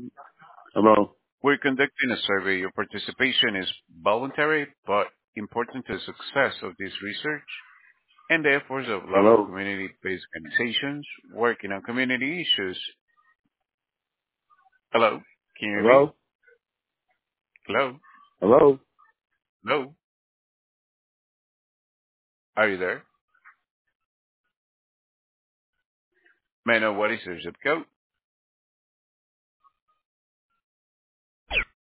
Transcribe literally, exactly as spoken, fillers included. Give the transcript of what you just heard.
Hello? We're conducting a survey. Your participation is voluntary but important to the success of this research and the efforts of local Hello? community-based organizations working on community issues. Hello? Can you hear me? Hello? Hello? Hello? Hello? Are you there? May I know what is your zip code?